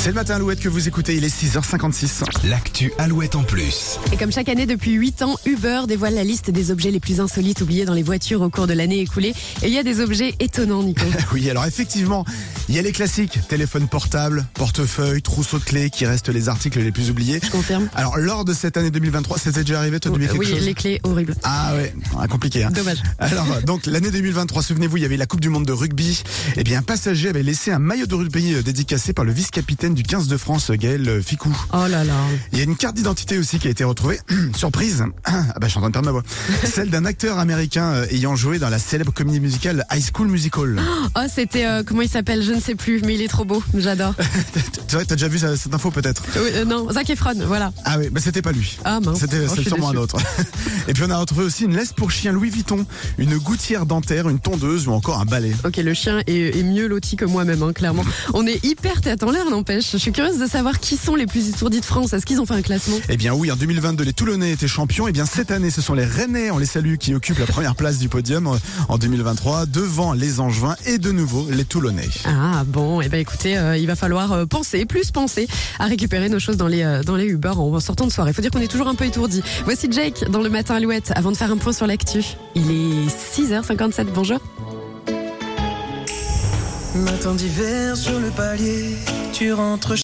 C'est le matin Alouette que vous écoutez, il est 6h56. L'actu Alouette en plus. Et comme chaque année depuis 8 ans, Uber dévoile la liste des objets les plus insolites oubliés dans les voitures au cours de l'année écoulée. Et il y a des objets étonnants, Nico. Oui, alors effectivement, il y a les classiques, téléphone portable, portefeuille, trousseau de clés qui restent les articles les plus oubliés. Je confirme. Alors lors de cette année 2023, ça t'est déjà arrivé toi d'oublier quelque Oui, chose? les clés, horrible. Ah ouais, compliqué. Dommage. Alors donc l'année 2023, souvenez-vous, il y avait la Coupe du Monde de rugby. Eh bien un passager avait laissé un maillot de rugby dédicacé par le vice-capitaine du 15 de France, Gaël Ficou. Oh là là. Il y a une carte d'identité aussi qui a été retrouvée. Surprise. Ah bah je suis en train de perdre ma voix. Celle d'un acteur américain ayant joué dans la célèbre comédie musicale High School Musical. Oh, c'était, comment il s'appelle? Je ne sais plus, mais il est trop beau. J'adore. C'est vrai, t'as déjà vu cette info peut-être? Oui, non, Zac Efron, voilà. Ah oui, bah c'était pas lui. Ah mince. C'était je suis sûrement un déçue. autre. Et puis on a retrouvé aussi une laisse pour chien Louis Vuitton, une gouttière dentaire, une tondeuse ou encore un balai. Ok, le chien est mieux loti que moi-même, hein, clairement. On est hyper tête en l'air, n'empêche. Je suis curieuse de savoir qui sont les plus étourdis de France. Est-ce qu'ils ont fait un classement? Eh bien oui, en 2022, les Toulonnais étaient champions. Eh bien cette année, ce sont les Rennais, on les salue, qui occupent la première place du podium en 2023, devant les Angevins et de nouveau les Toulonnais. Ah bon, eh ben écoutez, il va falloir penser à récupérer nos choses dans les Uber en sortant de soirée. Faut dire qu'on est toujours un peu étourdi. Voici Jake dans le matin Alouette avant de faire un point sur l'actu. Il est 6h57, bonjour. Matin d'hiver sur le palier, tu rentres